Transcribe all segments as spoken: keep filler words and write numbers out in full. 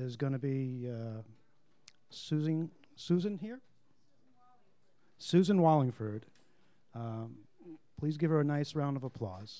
is going to be uh, Susan. Susan here? Susan Wallingford. Um, please give her a nice round of applause.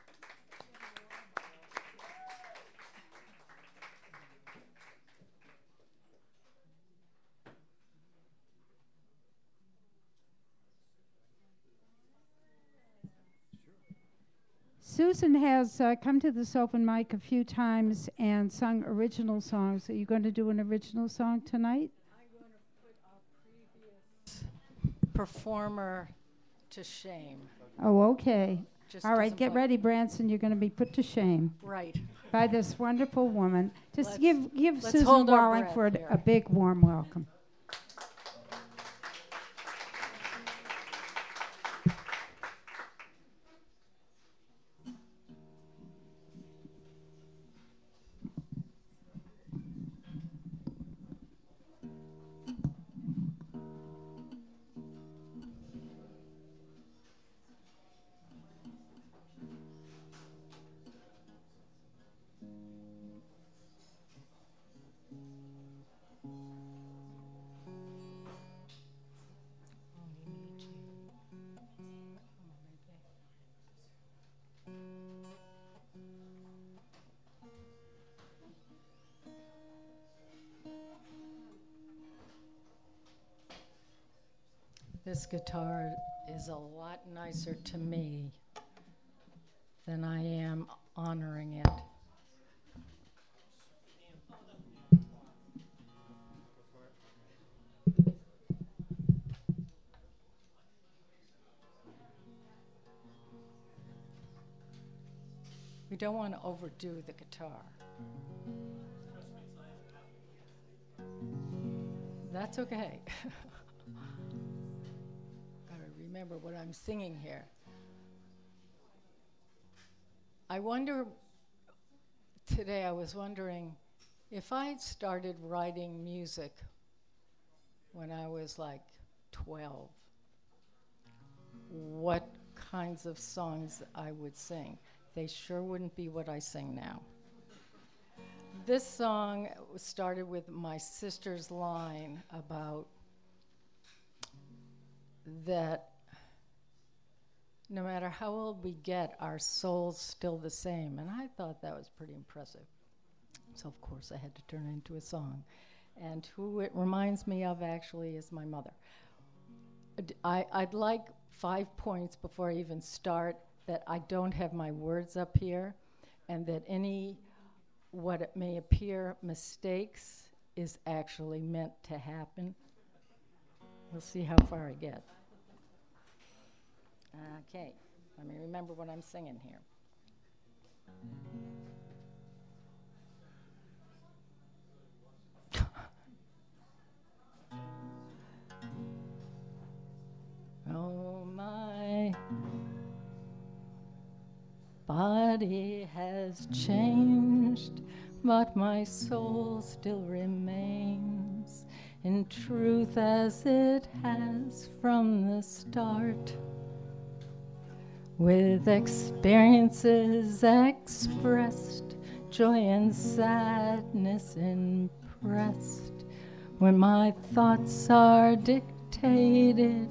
Susan has uh, come to this open mic a few times and sung original songs. Are you going to do an original song tonight? I'm going to put our previous performer to shame. Oh, okay. Just All right, doesn't get play. ready, Branson. You're going to be put to shame Right. by this wonderful woman. Just Let's- give give let's Susan hold our breath Wallingford here. a big warm welcome. This guitar is a lot nicer to me than I am honoring it. We don't want to overdo the guitar. That's okay. Gotta remember what I'm singing here. I wonder, today I was wondering, if I had started writing music when I was like twelve, what kinds of songs I would sing. They sure wouldn't be what I sing now. This song started with my sister's line about that no matter how old we get, our soul's still the same. And I thought that was pretty impressive. So, of course, I had to turn it into a song. And who it reminds me of, actually, is my mother. I, I'd like five points before I even start that I don't have my words up here, and that any, what it may appear, mistakes is actually meant to happen. We'll see how far I get. Okay, let me remember what I'm singing here. Oh, my body has changed, but my soul still remains in truth as it has from the start. With experiences expressed, joy and sadness impressed, when my thoughts are dictated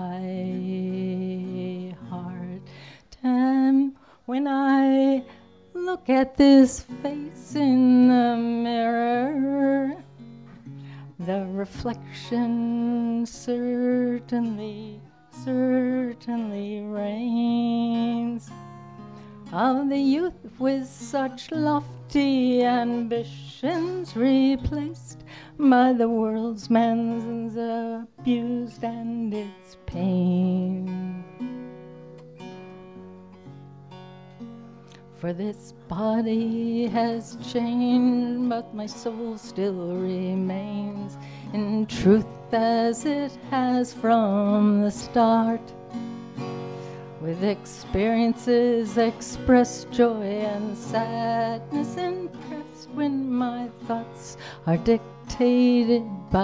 by heart. And when I look at this face in the mirror, the reflection certainly, certainly reigns of the youth with such lofty ambitions replaced by the world's man's abused and its pain. For this body has changed, but my soul still remains in truth as it has from the start. With experiences express joy and sadness impressed when my thoughts are dictated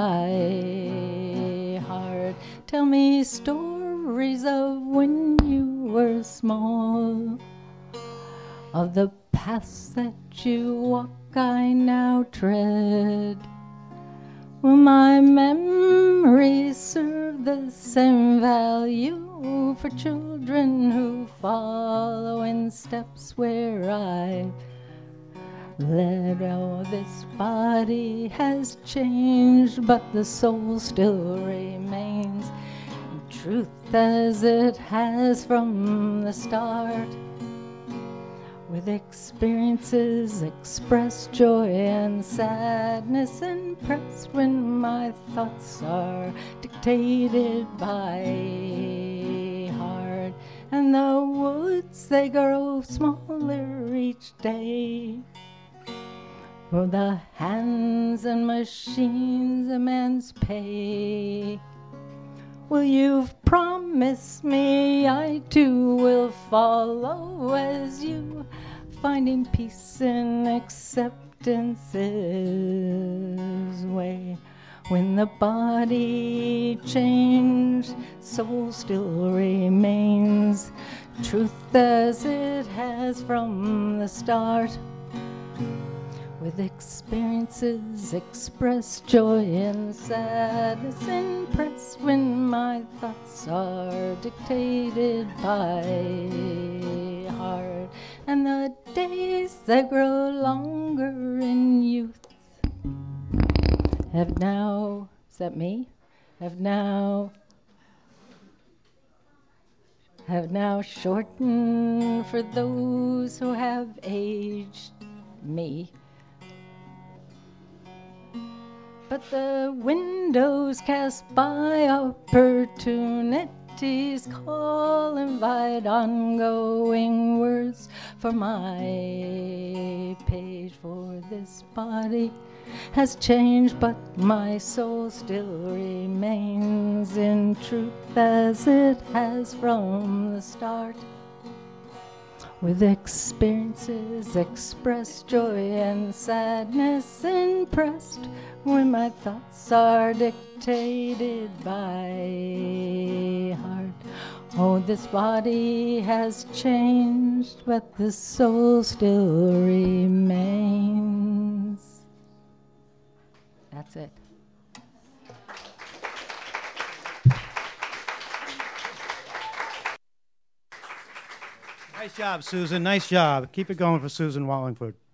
by heart. Tell me stories of when you were small, of the paths that you walked I now tread. Will my memories serve the same value for children who follow in steps where I led? Oh, this body has changed, but the soul still remains. Truth as it has from the start. With experiences express joy and sadness, impressed when my thoughts are dictated by heart. And the woods, they grow smaller each day. For the hands and machines a man's pay. Well, you've promised me I too will follow as you, finding peace in acceptance's way. When the body changed, soul still remains. Truth as it has from the start. With experiences express joy and sadness, impressed when my thoughts are dictated by heart. And the days that grow longer in youth have now, is that me? Have now, have now shortened for those who have aged me. But the windows cast by opportunities call, invite ongoing words for my page. For this body has changed, but my soul still remains in truth as it has from the start. With experiences express joy and sadness, impressed when my thoughts are dictated by heart. Oh, this body has changed, but the soul still remains. That's it. Nice job, Susan. Nice job. Keep it going for Susan Wallingford.